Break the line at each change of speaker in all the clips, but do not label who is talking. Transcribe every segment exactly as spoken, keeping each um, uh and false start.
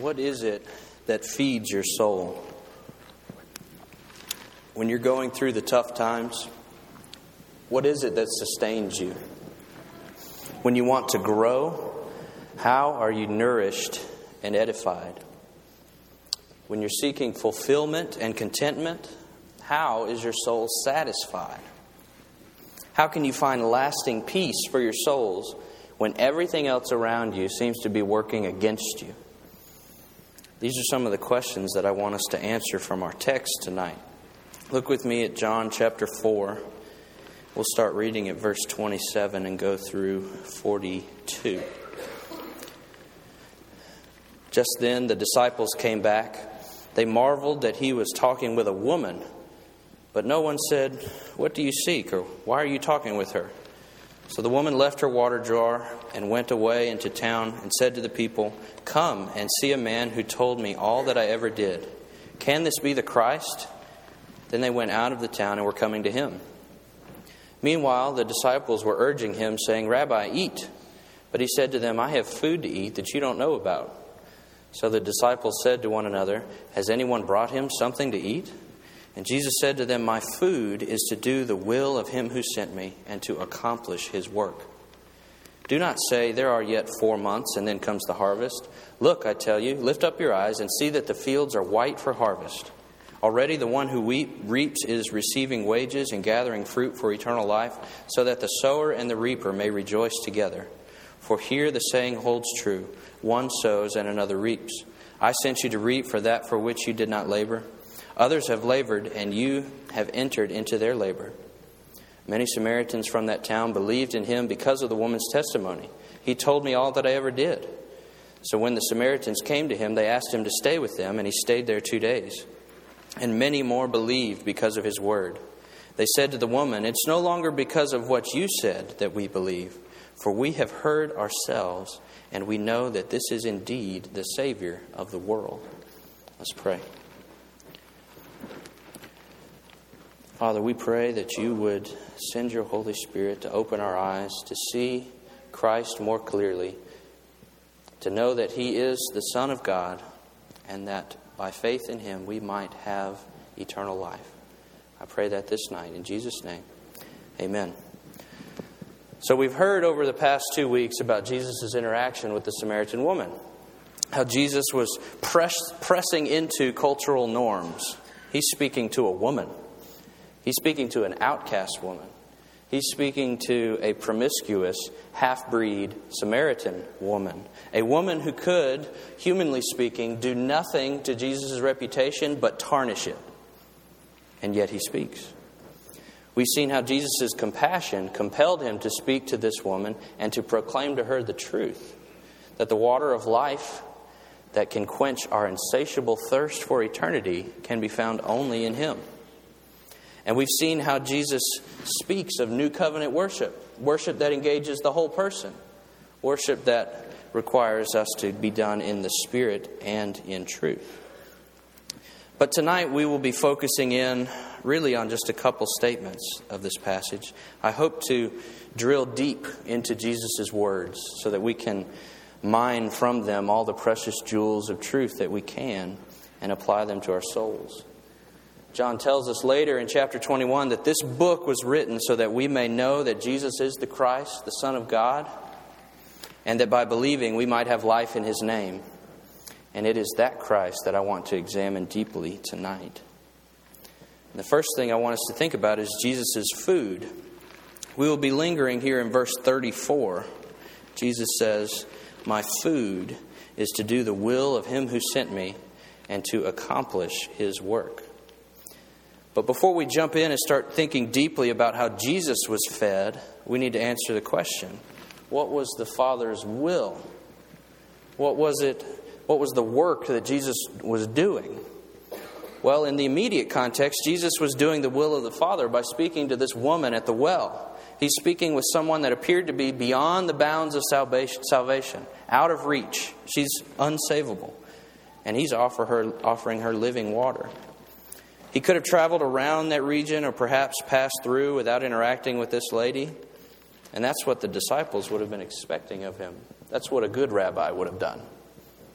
What is it that feeds your soul? When you're going through the tough times, what is it that sustains you? When you want to grow, how are you nourished and edified? When you're seeking fulfillment and contentment, how is your soul satisfied? How can you find lasting peace for your souls when everything else around you seems to be working against you? These are some of the questions that I want us to answer from our text tonight. Look with me at John chapter four. We'll start reading at verse twenty-seven and go through forty-two. Just then the disciples came back. They marveled that he was talking with a woman. But no one said, "What do you seek?" or "Why are you talking with her?" So the woman left her water jar and went away into town and said to the people, "Come and see a man who told me all that I ever did. Can this be the Christ?" Then they went out of the town and were coming to him. Meanwhile, the disciples were urging him, saying, "Rabbi, eat." But he said to them, "I have food to eat that you don't know about." So the disciples said to one another, "Has anyone brought him something to eat?" And Jesus said to them, "My food is to do the will of him who sent me and to accomplish his work. Do not say, 'There are yet four months and then comes the harvest.' Look, I tell you, lift up your eyes and see that the fields are white for harvest. Already the one who weep, reaps is receiving wages and gathering fruit for eternal life, so that the sower and the reaper may rejoice together. For here the saying holds true, one sows and another reaps. I sent you to reap for that for which you did not labor. Others have labored, and you have entered into their labor." Many Samaritans from that town believed in him because of the woman's testimony. "He told me all that I ever did." So when the Samaritans came to him, they asked him to stay with them, and he stayed there two days. And many more believed because of his word. They said to the woman, "It's no longer because of what you said that we believe, for we have heard ourselves, and we know that this is indeed the Savior of the world." Let's pray. Father, we pray that you would send your Holy Spirit to open our eyes to see Christ more clearly, to know that he is the Son of God, and that by faith in him we might have eternal life. I pray that this night in Jesus' name. Amen. So we've heard over the past two weeks about Jesus' interaction with the Samaritan woman. How Jesus was press, pressing into cultural norms. He's speaking to a woman. He's speaking to an outcast woman. He's speaking to a promiscuous, half-breed Samaritan woman. A woman who could, humanly speaking, do nothing to Jesus' reputation but tarnish it. And yet he speaks. We've seen how Jesus' compassion compelled him to speak to this woman and to proclaim to her the truth. That the water of life that can quench our insatiable thirst for eternity can be found only in him. And we've seen how Jesus speaks of new covenant worship. Worship that engages the whole person. Worship that requires us to be done in the Spirit and in truth. But tonight we will be focusing in really on just a couple statements of this passage. I hope to drill deep into Jesus' words so that we can mine from them all the precious jewels of truth that we can and apply them to our souls. John tells us later in chapter twenty-one that this book was written so that we may know that Jesus is the Christ, the Son of God, and that by believing we might have life in his name. And it is that Christ that I want to examine deeply tonight. And the first thing I want us to think about is Jesus' food. We will be lingering here in verse thirty-four. Jesus says, "My food is to do the will of him who sent me and to accomplish his work." But before we jump in and start thinking deeply about how Jesus was fed, we need to answer the question, what was the Father's will? What was it? What was the work that Jesus was doing? Well, in the immediate context, Jesus was doing the will of the Father by speaking to this woman at the well. He's speaking with someone that appeared to be beyond the bounds of salvation, out of reach. She's unsavable. And he's offer her, offering her living water. He could have traveled around that region or perhaps passed through without interacting with this lady. And that's what the disciples would have been expecting of him. That's what a good rabbi would have done.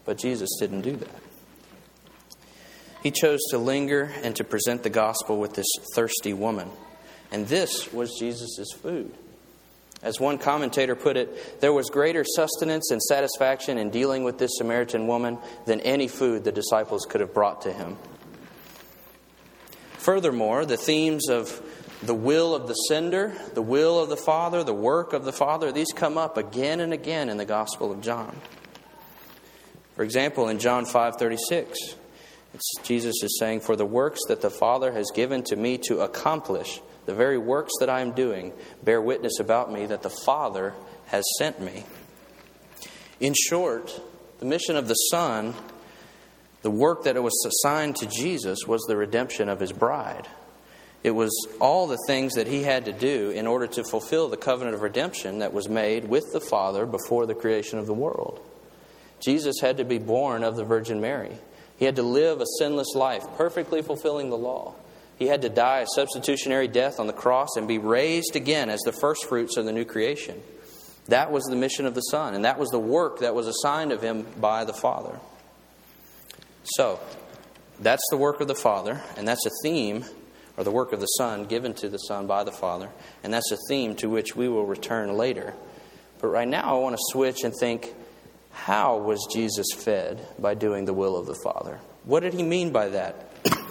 But Jesus didn't do that. He chose to linger and to present the gospel with this thirsty woman. And this was Jesus' food. As one commentator put it, there was greater sustenance and satisfaction in dealing with this Samaritan woman than any food the disciples could have brought to him. Furthermore, the themes of the will of the sender, the will of the Father, the work of the Father, these come up again and again in the Gospel of John. For example, in John five thirty-six, it's, Jesus is saying, "For the works that the Father has given to me to accomplish, the very works that I am doing, bear witness about me that the Father has sent me." In short, the mission of the Son, the work that it was assigned to Jesus, was the redemption of his bride. It was all the things that he had to do in order to fulfill the covenant of redemption that was made with the Father before the creation of the world. Jesus had to be born of the Virgin Mary. He had to live a sinless life, perfectly fulfilling the law. He had to die a substitutionary death on the cross and be raised again as the first fruits of the new creation. That was the mission of the Son, and that was the work that was assigned of him by the Father. So, that's the work of the Father, and that's a theme, or the work of the Son given to the Son by the Father, and that's a theme to which we will return later. But right now I want to switch and think, how was Jesus fed by doing the will of the Father? What did he mean by that?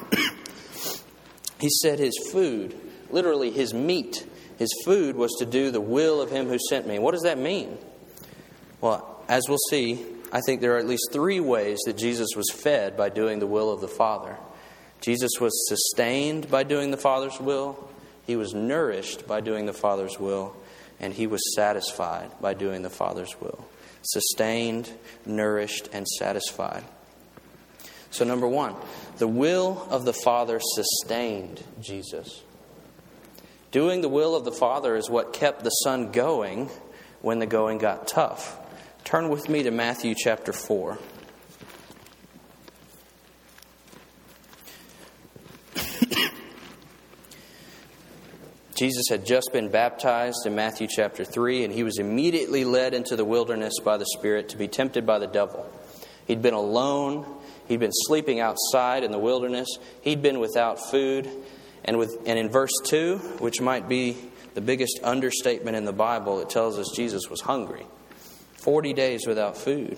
He said his food, literally his meat, his food was to do the will of him who sent me. What does that mean? Well, as we'll see, I think there are at least three ways that Jesus was fed by doing the will of the Father. Jesus was sustained by doing the Father's will, he was nourished by doing the Father's will, and he was satisfied by doing the Father's will. Sustained, nourished, and satisfied. So number one, the will of the Father sustained Jesus. Doing the will of the Father is what kept the Son going when the going got tough. Turn with me to Matthew chapter four. Jesus had just been baptized in Matthew chapter three, and he was immediately led into the wilderness by the Spirit to be tempted by the devil. He'd been alone. He'd been sleeping outside in the wilderness. He'd been without food. And, with, and in verse two, which might be the biggest understatement in the Bible, it tells us Jesus was hungry. Forty days without food.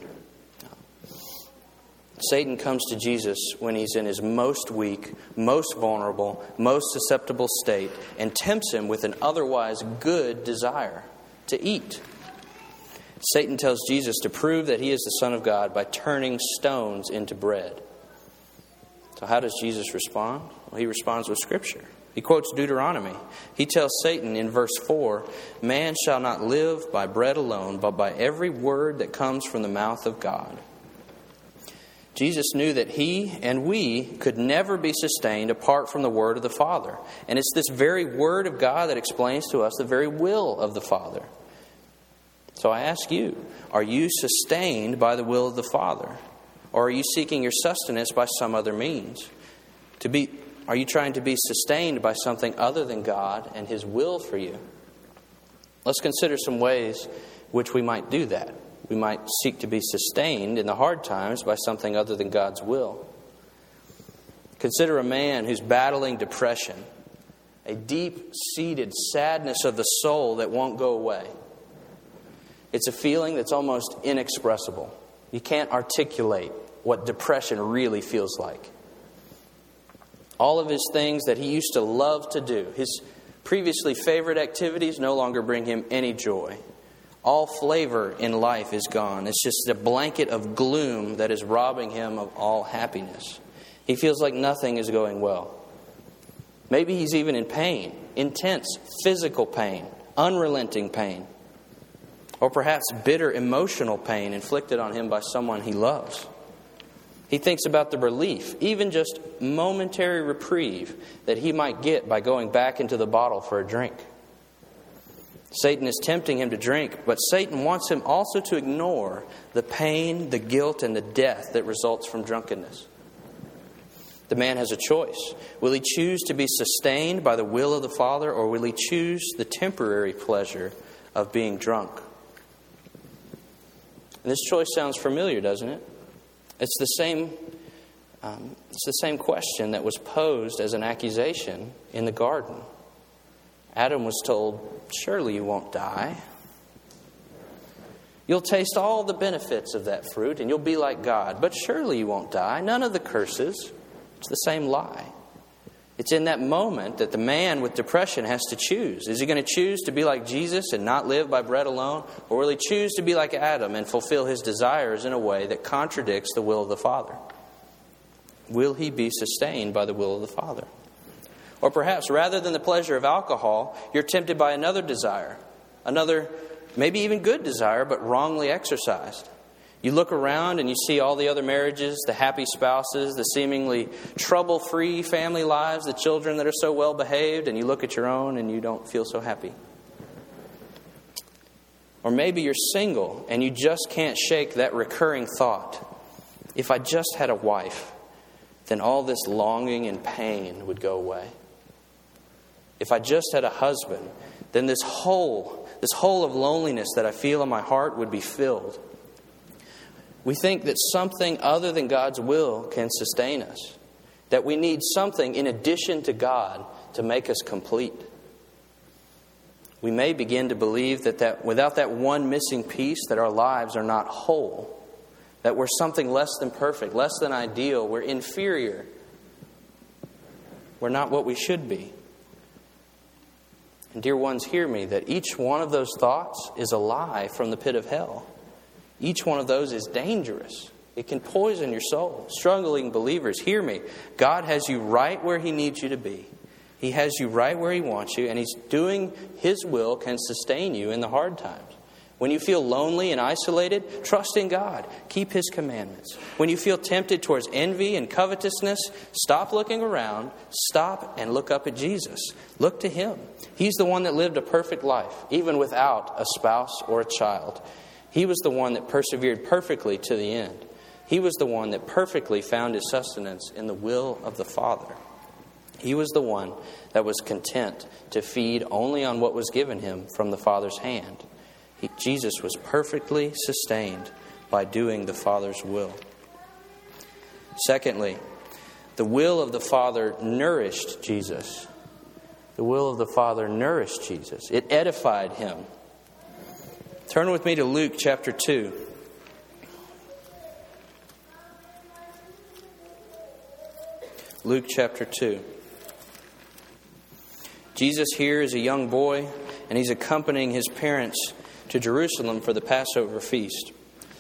Satan comes to Jesus when he's in his most weak, most vulnerable, most susceptible state and tempts him with an otherwise good desire to eat. Satan tells Jesus to prove that he is the Son of God by turning stones into bread. So how does Jesus respond? Well, he responds with Scripture. He quotes Deuteronomy. He tells Satan in verse four, "Man shall not live by bread alone, but by every word that comes from the mouth of God." Jesus knew that he and we could never be sustained apart from the word of the Father. And it's this very word of God that explains to us the very will of the Father. So I ask you, are you sustained by the will of the Father? Or are you seeking your sustenance by some other means? To be, are you trying to be sustained by something other than God and His will for you? Let's consider some ways which we might do that. We might seek to be sustained in the hard times by something other than God's will. Consider a man who's battling depression, a deep-seated sadness of the soul that won't go away. It's a feeling that's almost inexpressible. You can't articulate what depression really feels like. All of his things that he used to love to do, his previously favorite activities, no longer bring him any joy. All flavor in life is gone. It's just a blanket of gloom that is robbing him of all happiness. He feels like nothing is going well. Maybe he's even in pain, intense physical pain, unrelenting pain, or perhaps bitter emotional pain inflicted on him by someone he loves. He thinks about the relief, even just momentary reprieve, that he might get by going back into the bottle for a drink. Satan is tempting him to drink, but Satan wants him also to ignore the pain, the guilt, and the death that results from drunkenness. The man has a choice. Will he choose to be sustained by the will of the Father, or will he choose the temporary pleasure of being drunk? And this choice sounds familiar, doesn't it? It's the same, um, it's the same question that was posed as an accusation in the garden. Adam was told, surely you won't die. You'll taste all the benefits of that fruit and you'll be like God. But surely you won't die. None of the curses. It's the same lie. It's in that moment that the man with depression has to choose. Is he going to choose to be like Jesus and not live by bread alone? Or will he choose to be like Adam and fulfill his desires in a way that contradicts the will of the Father? Will he be sustained by the will of the Father? Or perhaps rather than the pleasure of alcohol, you're tempted by another desire. Another, maybe even good desire, but wrongly exercised. You look around and you see all the other marriages, the happy spouses, the seemingly trouble-free family lives, the children that are so well behaved, and you look at your own and you don't feel so happy. Or maybe you're single and you just can't shake that recurring thought. If I just had a wife, then all this longing and pain would go away. If I just had a husband, then this hole, this hole of loneliness that I feel in my heart would be filled. We think that something other than God's will can sustain us. That we need something in addition to God to make us complete. We may begin to believe that, that without that one missing piece, that our lives are not whole. That we're something less than perfect, less than ideal. We're inferior. We're not what we should be. And dear ones, hear me, that each one of those thoughts is a lie from the pit of hell. Each one of those is dangerous. It can poison your soul. Struggling believers, hear me. God has you right where He needs you to be. He has you right where He wants you, and He's doing His will can sustain you in the hard times. When you feel lonely and isolated, trust in God. Keep His commandments. When you feel tempted towards envy and covetousness, stop looking around. Stop and look up at Jesus. Look to Him. He's the one that lived a perfect life, even without a spouse or a child. He was the one that persevered perfectly to the end. He was the one that perfectly found his sustenance in the will of the Father. He was the one that was content to feed only on what was given him from the Father's hand. He, Jesus was perfectly sustained by doing the Father's will. Secondly, the will of the Father nourished Jesus. The will of the Father nourished Jesus. It edified Him. Turn with me to Luke chapter two. Luke chapter two. Jesus here is a young boy, and he's accompanying his parents to Jerusalem for the Passover feast.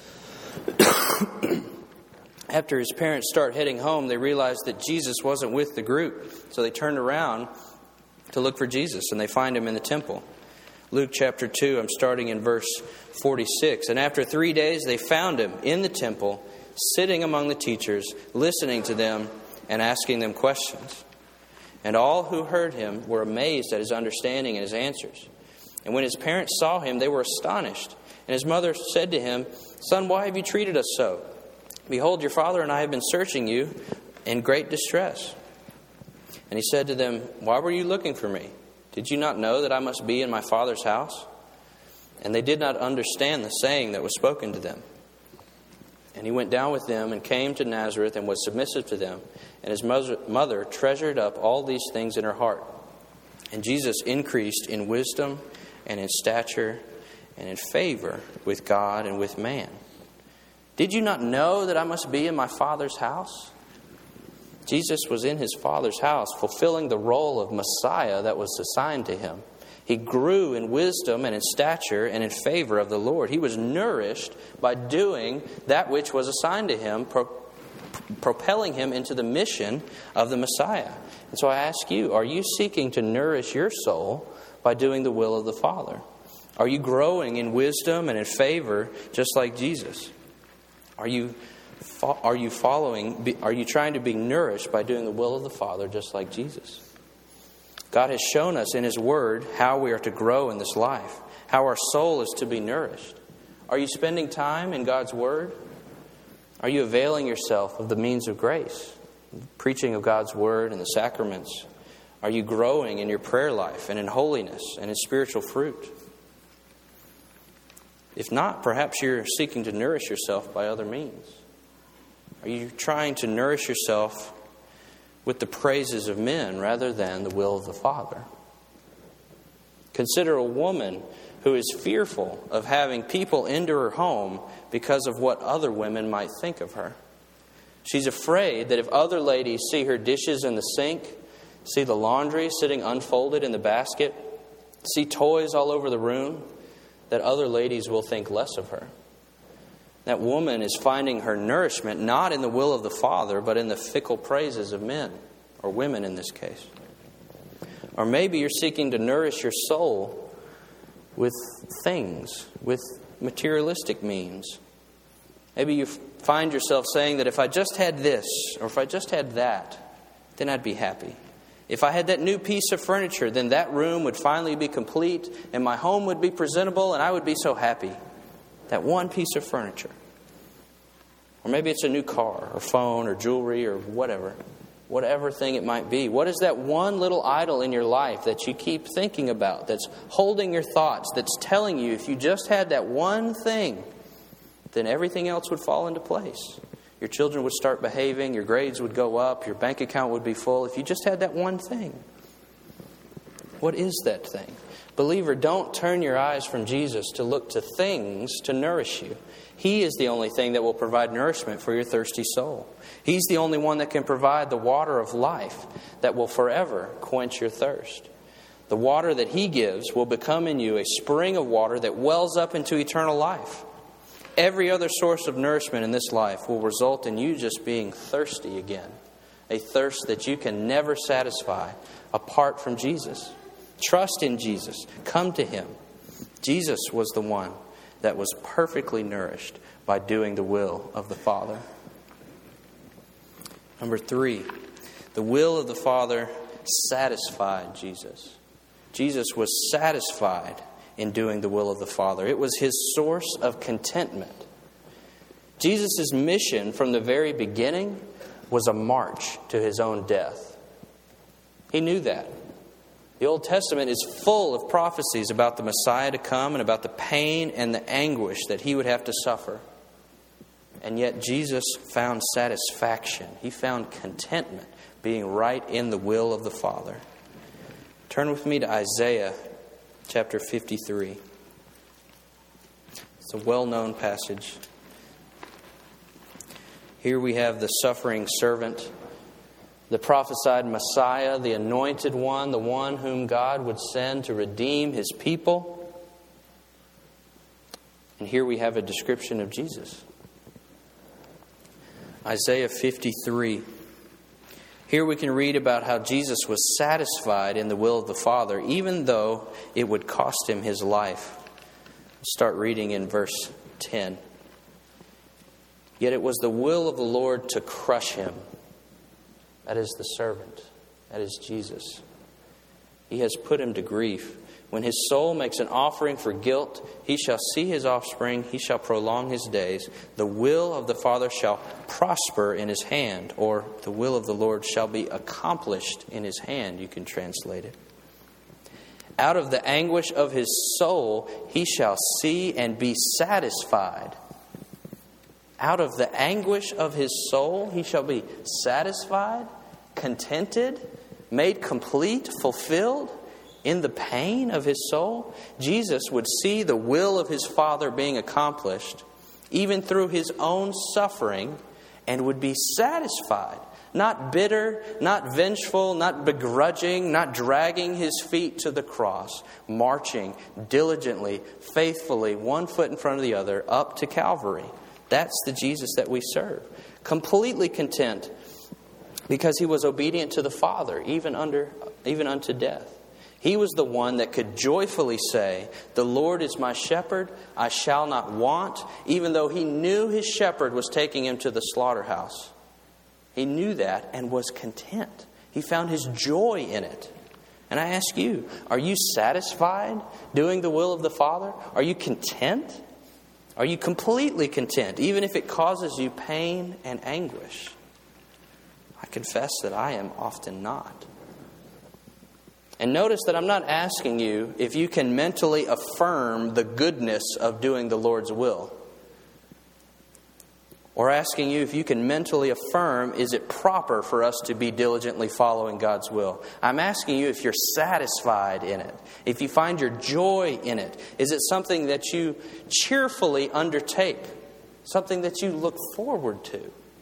After his parents start heading home, they realize that Jesus wasn't with the group. So they turned around to look for Jesus, and they find Him in the temple. Luke chapter two, I'm starting in verse forty-six. And after three days, they found Him in the temple, sitting among the teachers, listening to them and asking them questions. And all who heard Him were amazed at His understanding and His answers. And when His parents saw Him, they were astonished. And His mother said to Him, "Son, why have you treated us so? Behold, your father and I have been searching you in great distress." And He said to them, "Why were you looking for me? Did you not know that I must be in my Father's house?" And they did not understand the saying that was spoken to them. And He went down with them and came to Nazareth and was submissive to them. And His mother treasured up all these things in her heart. And Jesus increased in wisdom and in stature and in favor with God and with man. "Did you not know that I must be in my Father's house?" Jesus was in His Father's house, fulfilling the role of Messiah that was assigned to Him. He grew in wisdom and in stature and in favor of the Lord. He was nourished by doing that which was assigned to Him, pro- propelling Him into the mission of the Messiah. And so I ask you, are you seeking to nourish your soul by doing the will of the Father? Are you growing in wisdom and in favor just like Jesus? Are you Are you following, are you trying to be nourished by doing the will of the Father just like Jesus? God has shown us in His Word how we are to grow in this life, how our soul is to be nourished. Are you spending time in God's Word? Are you availing yourself of the means of grace, preaching of God's Word and the sacraments? Are you growing in your prayer life and in holiness and in spiritual fruit? If not, perhaps you're seeking to nourish yourself by other means. Are you trying to nourish yourself with the praises of men rather than the will of the Father? Consider a woman who is fearful of having people into her home because of what other women might think of her. She's afraid that if other ladies see her dishes in the sink, see the laundry sitting unfolded in the basket, see toys all over the room, that other ladies will think less of her. That woman is finding her nourishment not in the will of the Father, but in the fickle praises of men, or women in this case. Or maybe you're seeking to nourish your soul with things, with materialistic means. Maybe you find yourself saying that if I just had this, or if I just had that, then I'd be happy. If I had that new piece of furniture, then that room would finally be complete, and my home would be presentable, and I would be so happy. That one piece of furniture. Or maybe it's a new car, or phone, or jewelry, or whatever. Whatever thing it might be. What is that one little idol in your life that you keep thinking about, that's holding your thoughts, that's telling you if you just had that one thing, then everything else would fall into place. Your children would start behaving, your grades would go up, your bank account would be full if you just had that one thing. What is that thing? Believer, don't turn your eyes from Jesus to look to things to nourish you. He is the only thing that will provide nourishment for your thirsty soul. He's the only one that can provide the water of life that will forever quench your thirst. The water that He gives will become in you a spring of water that wells up into eternal life. Every other source of nourishment in this life will result in you just being thirsty again. A thirst that you can never satisfy apart from Jesus. Trust in Jesus. Come to Him. Jesus was the one that was perfectly nourished by doing the will of the Father. Number three, the will of the Father satisfied Jesus. Jesus was satisfied in doing the will of the Father. It was His source of contentment. Jesus' mission from the very beginning was a march to His own death. He knew that. The Old Testament is full of prophecies about the Messiah to come and about the pain and the anguish that He would have to suffer. And yet Jesus found satisfaction. He found contentment being right in the will of the Father. Turn with me to Isaiah chapter fifty-three. It's a well-known passage. Here we have the suffering servant, the prophesied Messiah, the anointed one, the one whom God would send to redeem His people. And here we have a description of Jesus. Isaiah fifty-three. Here we can read about how Jesus was satisfied in the will of the Father, even though it would cost Him His life. Start reading in verse ten. Yet it was the will of the Lord to crush Him. That is the servant. That is Jesus. He has put Him to grief. When His soul makes an offering for guilt, He shall see His offspring, He shall prolong His days. The will of the Father shall prosper in His hand, or the will of the Lord shall be accomplished in His hand, you can translate it. Out of the anguish of His soul, He shall see and be satisfied. Out of the anguish of His soul, He shall be satisfied, contented, made complete, fulfilled. In the pain of His soul, Jesus would see the will of His Father being accomplished, even through His own suffering, and would be satisfied. Not bitter, not vengeful, not begrudging, not dragging His feet to the cross, marching diligently, faithfully, one foot in front of the other, up to Calvary. That's the Jesus that we serve. Completely content, because He was obedient to the Father, even under, even unto death. He was the one that could joyfully say, "The Lord is my shepherd, I shall not want," even though He knew His shepherd was taking Him to the slaughterhouse. He knew that and was content. He found His joy in it. And I ask you, are you satisfied doing the will of the Father? Are you content? Are you completely content, even if it causes you pain and anguish? I confess that I am often not. And notice that I'm not asking you if you can mentally affirm the goodness of doing the Lord's will. Or asking you if you can mentally affirm, is it proper for us to be diligently following God's will? I'm asking you if you're satisfied in it, if you find your joy in it. Is it something that you cheerfully undertake, something that you look forward to?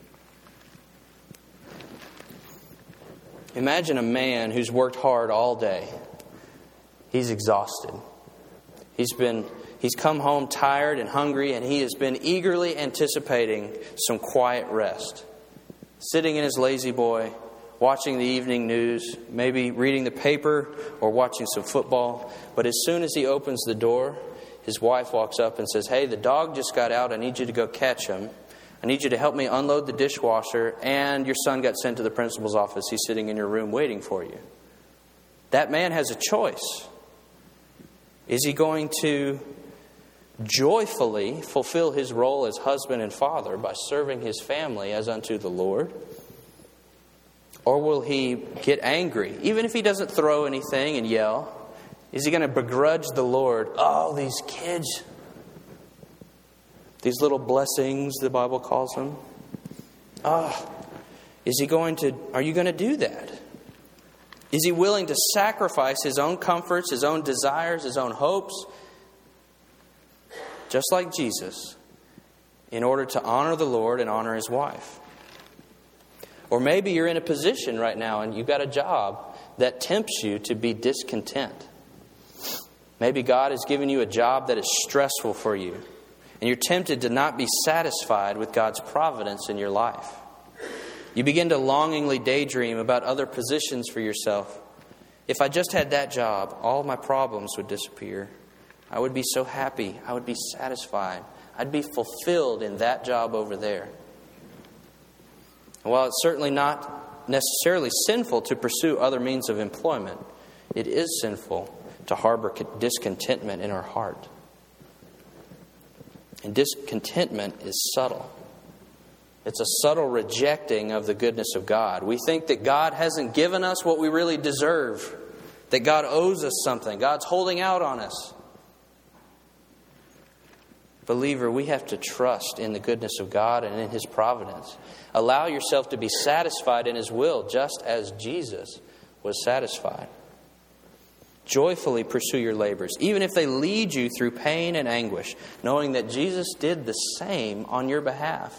Imagine a man who's worked hard all day. He's exhausted. He's been He's come home tired and hungry, and he has been eagerly anticipating some quiet rest. Sitting in his lazy boy, watching the evening news, maybe reading the paper or watching some football. But as soon as he opens the door, his wife walks up and says, "Hey, the dog just got out. I need you to go catch him. I need you to help me unload the dishwasher, and your son got sent to the principal's office. He's sitting in your room waiting for you." That man has a choice. Is he going to joyfully fulfill his role as husband and father by serving his family as unto the Lord? Or will he get angry, even if he doesn't throw anything and yell? Is he going to begrudge the Lord? Oh, these kids, these little blessings, the Bible calls them. Oh, is he going to, are you going to do that? Is he willing to sacrifice his own comforts, his own desires, his own hopes, just like Jesus, in order to honor the Lord and honor his wife? Or maybe you're in a position right now and you've got a job that tempts you to be discontent. Maybe God has given you a job that is stressful for you, and you're tempted to not be satisfied with God's providence in your life. You begin to longingly daydream about other positions for yourself. If I just had that job, all my problems would disappear. I would be so happy. I would be satisfied. I'd be fulfilled in that job over there. And while it's certainly not necessarily sinful to pursue other means of employment, it is sinful to harbor discontentment in our heart. And discontentment is subtle. It's a subtle rejecting of the goodness of God. We think that God hasn't given us what we really deserve, that God owes us something. God's holding out on us. Believer, we have to trust in the goodness of God and in His providence. Allow yourself to be satisfied in His will, just as Jesus was satisfied. Joyfully pursue your labors, even if they lead you through pain and anguish, knowing that Jesus did the same on your behalf.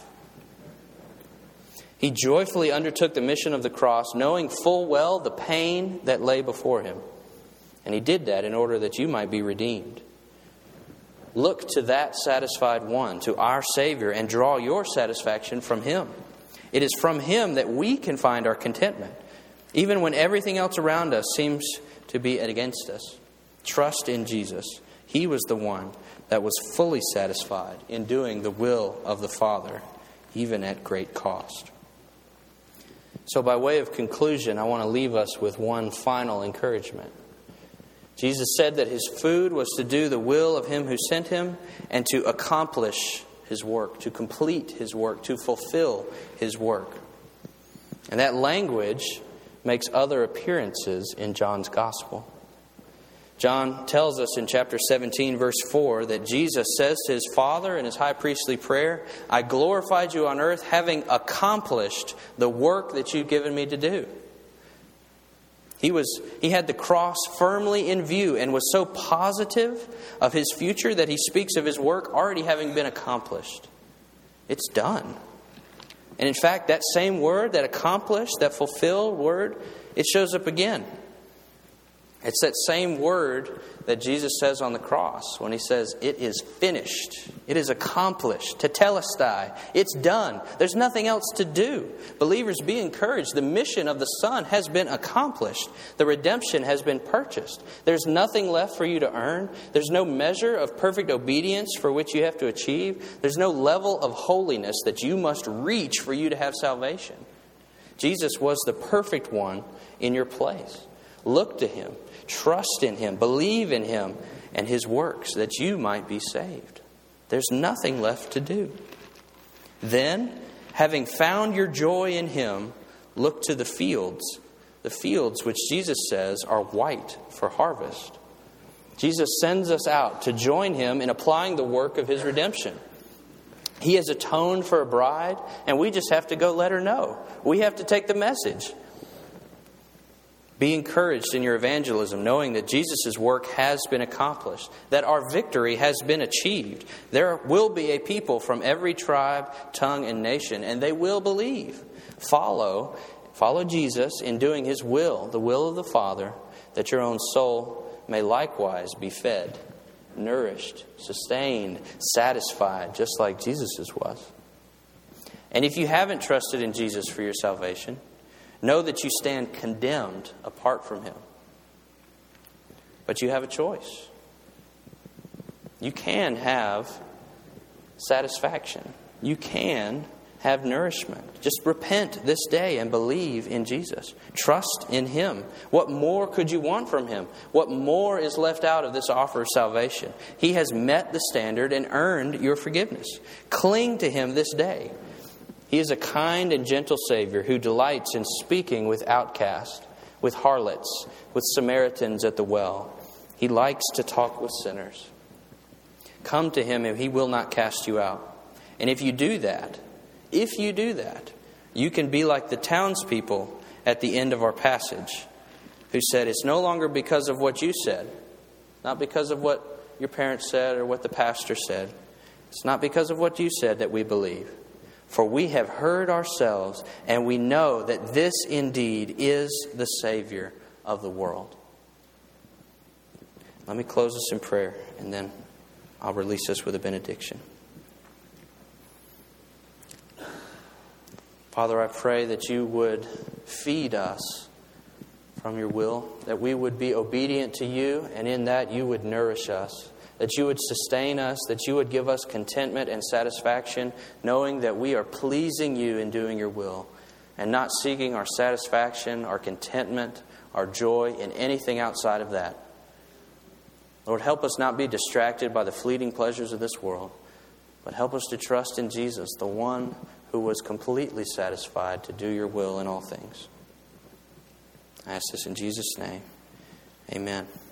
He joyfully undertook the mission of the cross, knowing full well the pain that lay before Him. And He did that in order that you might be redeemed. Look to that satisfied one, to our Savior, and draw your satisfaction from Him. It is from Him that we can find our contentment, even when everything else around us seems to be against us. Trust in Jesus. He was the one that was fully satisfied in doing the will of the Father, even at great cost. So by way of conclusion, I want to leave us with one final encouragement. Jesus said that His food was to do the will of Him who sent Him and to accomplish His work, to complete His work, to fulfill His work. And that language makes other appearances in John's Gospel. John tells us in chapter seventeen, verse four, that Jesus says to His Father in His high priestly prayer, "I glorified you on earth, having accomplished the work that you've given me to do." He was he had the cross firmly in view and was so positive of His future that He speaks of His work already having been accomplished. It's done. And in fact, that same word, that accomplished, that fulfilled word, it shows up again. It's that same word that Jesus says on the cross when He says, "It is finished. It is accomplished. Tetelestai. It's done. There's nothing else to do." Believers, be encouraged. The mission of the Son has been accomplished. The redemption has been purchased. There's nothing left for you to earn. There's no measure of perfect obedience for which you have to achieve. There's no level of holiness that you must reach for you to have salvation. Jesus was the perfect one in your place. Look to Him. Trust in Him, believe in Him and His works that you might be saved. There's nothing left to do. Then, having found your joy in Him, look to the fields. The fields which Jesus says are white for harvest. Jesus sends us out to join Him in applying the work of His redemption. He has atoned for a bride, and we just have to go let her know. We have to take the message. Be encouraged in your evangelism, knowing that Jesus' work has been accomplished, that our victory has been achieved. There will be a people from every tribe, tongue, and nation, and they will believe. Follow, follow Jesus in doing His will, the will of the Father, that your own soul may likewise be fed, nourished, sustained, satisfied, just like Jesus's was. And if you haven't trusted in Jesus for your salvation, know that you stand condemned apart from Him. But you have a choice. You can have satisfaction. You can have nourishment. Just repent this day and believe in Jesus. Trust in Him. What more could you want from Him? What more is left out of this offer of salvation? He has met the standard and earned your forgiveness. Cling to Him this day. He is a kind and gentle Savior who delights in speaking with outcasts, with harlots, with Samaritans at the well. He likes to talk with sinners. Come to Him and He will not cast you out. And if you do that, if you do that, you can be like the townspeople at the end of our passage who said, it's no longer because of what you said, not because of what your parents said or what the pastor said. It's not because of what you said that we believe. For we have heard ourselves, and we know that this indeed is the Savior of the world. Let me close us in prayer, and then I'll release us with a benediction. Father, I pray that you would feed us from your will, that we would be obedient to you, and in that you would nourish us. That you would sustain us, that you would give us contentment and satisfaction, knowing that we are pleasing you in doing your will and not seeking our satisfaction, our contentment, our joy in anything outside of that. Lord, help us not be distracted by the fleeting pleasures of this world, but help us to trust in Jesus, the one who was completely satisfied to do your will in all things. I ask this in Jesus' name. Amen.